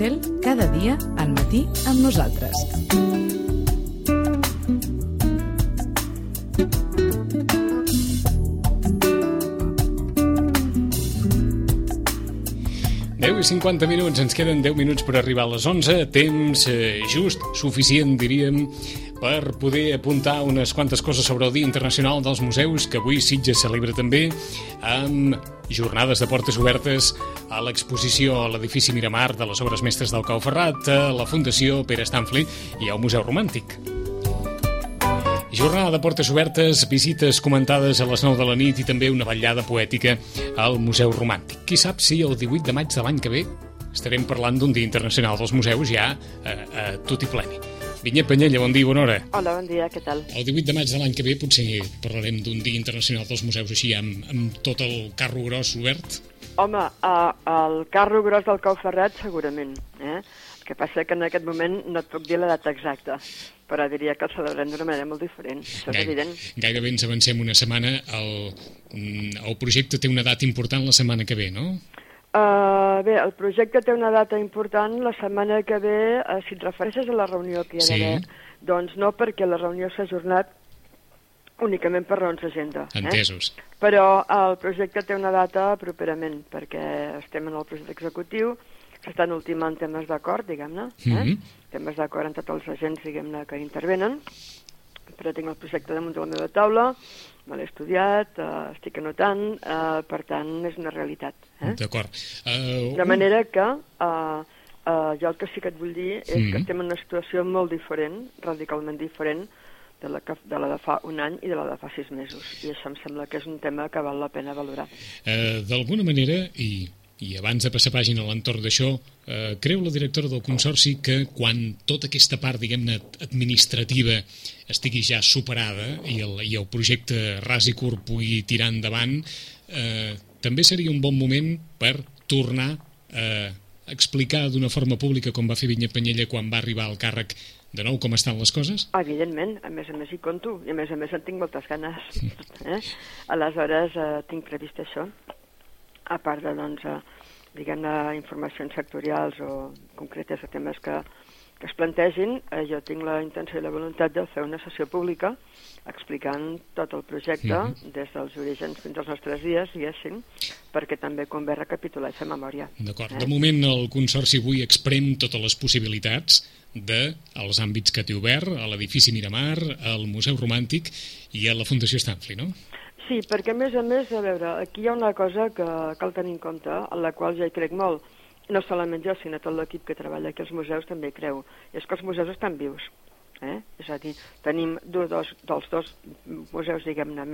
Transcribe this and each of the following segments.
Cel, cada dia al matí amb nosaltres. I 50 minuts, ens queden 10 minuts per arribar a les 11, temps just, suficient, diríem, per poder apuntar unes quantes coses sobre el Dia Internacional dels Museus, que avui Sitges celebra també, amb jornades de portes obertes a l'exposició a l'edifici Miramar de les obres mestres del Cau Ferrat, a la Fundació Pere Stanfli i al Museu Romàntic. Jornada de portes obertes, visites comentades a les 9 de la nit i també una vetllada poètica al Museu Romàntic. Qui sap si el 18 de maig de l'any que ve estarem parlant d'un Dia Internacional dels Museus ja a tot i pleni. Vinyet Penyella, bon dia, bona hora. Hola, bon dia, què tal? El 18 de maig de l'any que ve potser parlarem d'un Dia Internacional dels Museus així amb tot el carro gros obert? Home, el carro gros del Cau Ferrat segurament, El que passa que en aquest moment no et puc dir la data exacta, però diria que el celebrem d'una manera molt diferent, això és evident. Gairebé ens avancem una setmana. El projecte té una data important la setmana que ve, no? Bé, el projecte té una data important la setmana que ve, si et refereixes a la reunió que hi ha d'haver, doncs no, perquè la reunió s'ha ajornat únicament per raons d'agenda. Entesos. Però el projecte té una data properament, perquè estem en el procés executiu, s'estan ultimant temes d'acord, diguem-ne, temes d'acord amb tots els agents, diguem-ne, que intervenen, però tinc el projecte damunt de la meva taula, me l'he estudiat, estic anotant, per tant, és una realitat. D'acord. De manera que jo el que sí que et vull dir és que estem en una situació molt diferent, radicalment diferent, de la de fa un any i de la de fa 6 mesos. I això em sembla que és un tema que val la pena valorar. D'alguna manera, i abans de passar pàgina a l'entorn d'això, creu la directora del Consorci que quan tota aquesta part, diguem-ne, administrativa estigui ja superada i el projecte ras i curt pugui tirar endavant, també seria un bon moment per tornar a explicar d'una forma pública, com va fer Vinyet Penyella quan va arribar al càrrec, de nou com estan les coses? Evidentment, a més hi conto, i a més en tinc moltes ganes. Aleshores, tinc previst això. A part de, doncs, diguem-ne, informacions sectorials o concretes de temes que es plantegin, jo tinc la intenció i la voluntat de fer una sessió pública explicant tot el projecte, des dels orígens fins als nostres dies, diguéssim, perquè també convé recapitular i fer memòria. D'acord. De moment el Consorci avui exprem totes les possibilitats dels àmbits que té obert, a l'edifici Miramar, al Museu Romàntic i a la Fundació Stanfli, no? Sí, perquè a més, a veure, aquí hi ha una cosa que cal tenir en compte, en la qual ja hi crec molt, no solament jo, sinó tot l'equip que treballa aquí als museus també hi creu, i és que els museus estan vius. És a dir, tenim dels dos museus, diguem-ne,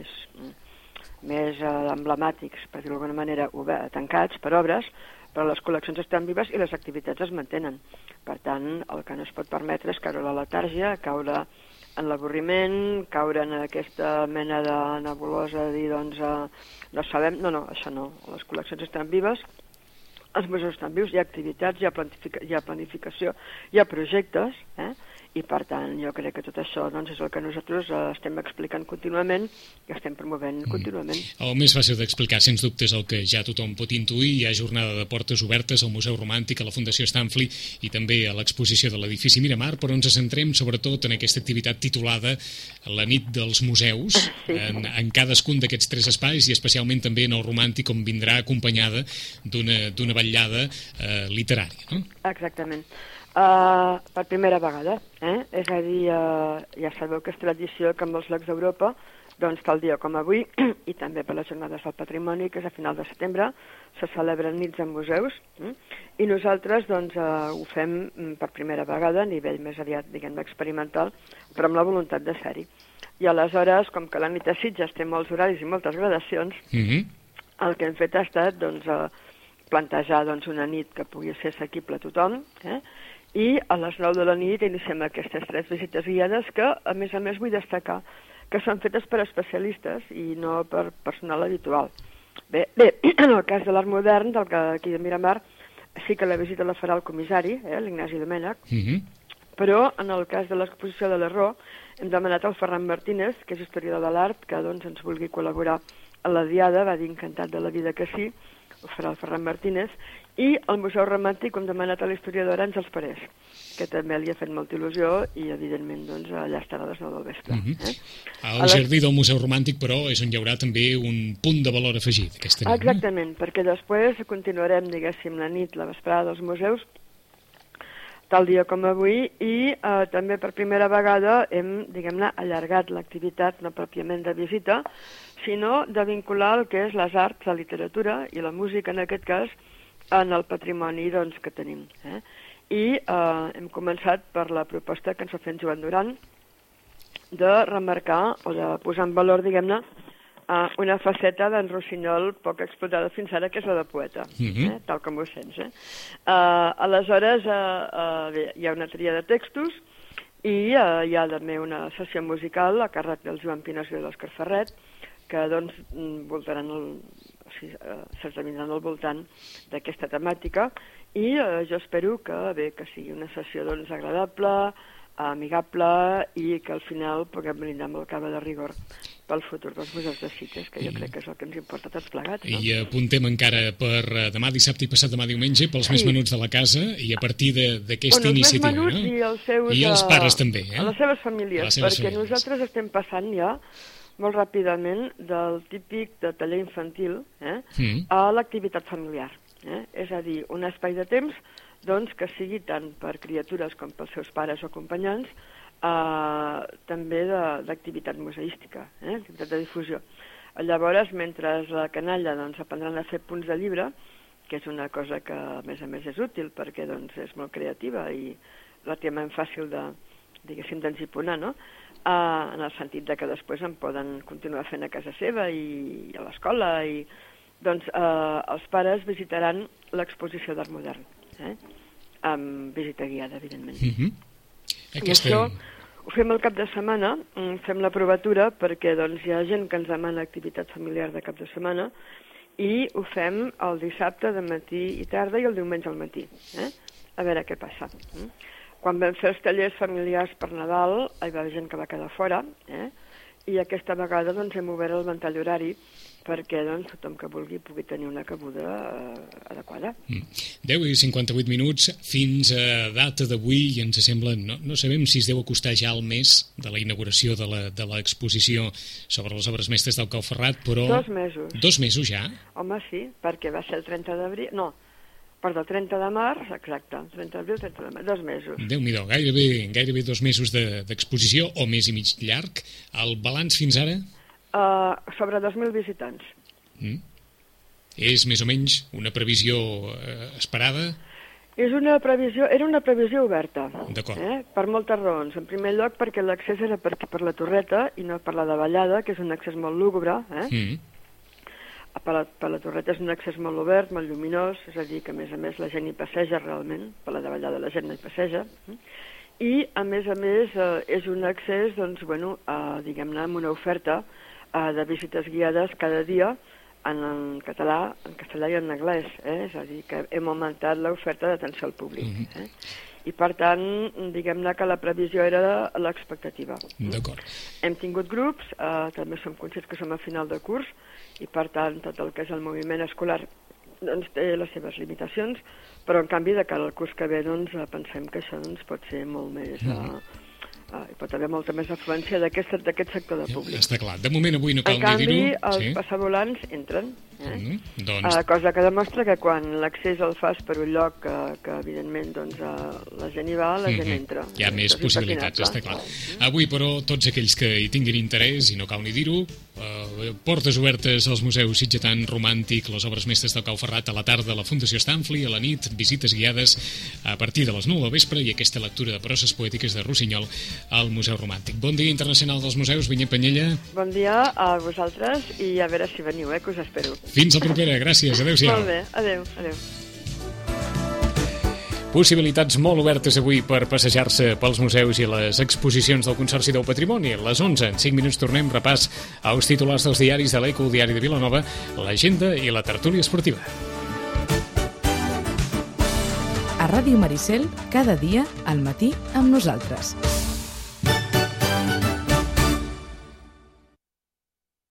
més emblemàtics, per dir-ho d'alguna manera, tancats per obres, però les col·leccions estan vives i les activitats es mantenen. Per tant, el que no es pot permetre és caure a la letàrgia, caure en l'avorriment, caure en aquesta mena de nebulosa, dir, doncs, no sabem... No, això no. Les col·leccions estan vives, els museus estan vius, hi ha activitats, hi ha planificació, hi ha projectes, i per tant jo crec que tot això doncs, és el que nosaltres estem explicant contínuament i estem promovent contínuament. El més fàcil d'explicar, sens dubte, és el que ja tothom pot intuir. Hi ha jornada de portes obertes al Museu Romàntic, a la Fundació Stanfli i també a l'exposició de l'edifici Miramar, però ens centrem sobretot en aquesta activitat titulada La nit dels museus, en cadascun d'aquests 3 espais i especialment també en el Romàntic, on vindrà acompanyada d'una vetllada literària, no? Exactament. Per primera vegada, és a dir, ja sabeu que és tradició que en molts llocs d'Europa, doncs tal dia com avui, i també per les jornades del patrimoni, que és a final de setembre, se celebren nits en museus, i nosaltres doncs ho fem per primera vegada a nivell més aviat, diguem-ne, experimental, però amb la voluntat de ser-hi. I aleshores, com que la nit a Sitges té molts horaris i moltes gradacions, el que hem fet ha estat, doncs, plantejar una nit que pugui ser assequible a tothom, i a les 9 de la nit iniciem aquestes 3 visites guiades que, a més, vull destacar que són fetes per especialistes i no per personal habitual. Bé, en el cas de l'art modern, d'aquí de Miramar, sí que la visita la farà el comissari, l'Ignasi Domènech, però en el cas de l'exposició de l'Error hem demanat al Ferran Martínez, que és historiador de l'art, que doncs ens vulgui col·laborar a la diada, va dir encantat de la vida que sí, ho farà el Ferran Martínez, i el Museu Romàntic hem demanat a l'historiadora Àngels Parés, que també li ha fet molta il·lusió i, evidentment, doncs, allà estarà a les 9 del vespre. El jardí del Museu Romàntic, però, és on hi haurà també un punt de valor afegit aquesta nit. Exactament, perquè després continuarem, diguéssim, la nit, la vesprada dels museus, tal dia com avui, i també per primera vegada hem, diguem-ne, allargat l'activitat, no pròpiament de visita, sinó de vincular el que és les arts, la literatura i la música, en aquest cas, en el patrimoni doncs, que tenim. I hem començat per la proposta que ens va fer en Joan Duran de remarcar o de posar en valor, diguem-ne, una faceta d'en Rossinyol poc explotada fins ara, que és la de poeta, tal com ho sents. Aleshores, bé, hi ha una tria de textos i hi ha també una sessió musical a càrrec del Joan Pinós i de l'Òscar Ferret, que doncs s'esdevindran al voltant d'aquesta temàtica, i jo espero que sigui una sessió doncs agradable, amigable, i que al final puguem brindar amb el cava de rigor pel futur dels museus de Sitges, que jo crec que és el que ens importa tots plegats. No? I apuntem encara per demà dissabte i passat demà diumenge pels més menuts de la casa, i a partir d'aquesta iniciativa. Els més menuts i els pares també. A les seves famílies, perquè nosaltres estem passant ja molt ràpidament del típic de taller infantil a l'activitat familiar. És a dir, un espai de temps doncs, que sigui tant per criatures com pels seus pares o acompanyants, també d'activitat museística, activitat de difusió. Llavors, mentre la canalla doncs, aprendran a fer punts de llibre, que és una cosa que a més és útil perquè doncs, és molt creativa i relativament fàcil de, diguéssim, d'enziponar, no? En el sentit de que després en poden continuar fent a casa seva i a l'escola, i doncs els pares visitaran l'exposició d'art modern, amb visita guiada, evidentment. I això ho fem el cap de setmana, fem la provatura perquè doncs, hi ha gent que ens demana activitat familiar de cap de setmana, i ho fem el dissabte de matí i tarda i el diumenge al matí, a veure què passa. Quan vam fer els tallers familiars per Nadal, hi va haver gent que va quedar fora, i aquesta vegada doncs, hem obert el ventall horari perquè doncs, tothom que vulgui pugui tenir una cabuda adequada. 10 i 58 minuts fins a data d'avui, i ens sembla, no sabem si es deu acostar ja al mes de la inauguració de l'exposició sobre les obres mestres del Cau Ferrat, però... 2 mesos. 2 mesos ja? Home, sí, perquè va ser el 30 d'abril... No, perdó, 30 de març, exacte, 30 d'abril, 30 de març, 2 mesos. Déu-n'hi-do, gairebé 2 mesos d'exposició, o més i mig llarg. El balanç fins ara? Sobre 2.000 visitants. És més o menys una previsió esperada? Era una previsió oberta, per moltes raons. En primer lloc, perquè l'accés era per la Torreta i no per la davallada, que és un accés molt lúgubre. Per la Torreta és un accés molt obert, molt lluminós, és a dir, que a més la gent hi passeja realment, per la davallada la gent no hi passeja, i a més és un accés, doncs, diguem-ne, amb una oferta de visites guiades cada dia en català, en castellà i en anglès, és a dir, que hem augmentat l'oferta d'atenció al públic. I per tant, diguem-ne que la previsió era l'expectativa. D'acord. Hem tingut grups, també som conscients que som a final de curs, i per tant tot el que és el moviment escolar doncs, té les seves limitacions, però en canvi de cara al curs que ve doncs, pensem que això doncs, pot ser molt més... hi pot haver molta més afluència d'aquest sector de públic. Està clar. De moment avui no cal ni dir-ho. En canvi, els passavolants entren. Cosa que demostra que quan l'accés el fas per un lloc que evidentment doncs, la gent hi va, la gent entra. Hi ha més possibilitats, està clar. Avui, però, tots aquells que hi tinguin interès, i no cal ni dir-ho, portes obertes als museus Sitgetan Romàntic, les obres mestres del Cau Ferrat, a la tarda a la Fundació Stanfli, a la nit visites guiades a partir de les 9 del vespre, i aquesta lectura de proses poètiques de Rossinyol al Museu Romàntic. Bon dia internacional dels museus, Vinyet Penyella. Bon dia a vosaltres, i a veure si veniu, que us espero. Fins la propera, gràcies, adéu-siau. Molt bé, adéu. Possibilitats molt obertes avui per passejar-se pels museus i les exposicions del Consorci del Patrimoni. A les 11, en 5 minuts, tornem repàs als titulars dels diaris de l'Eco, el diari de Vilanova, l'agenda i la tertúlia esportiva. A Ràdio Maricel, cada dia, al matí, amb nosaltres.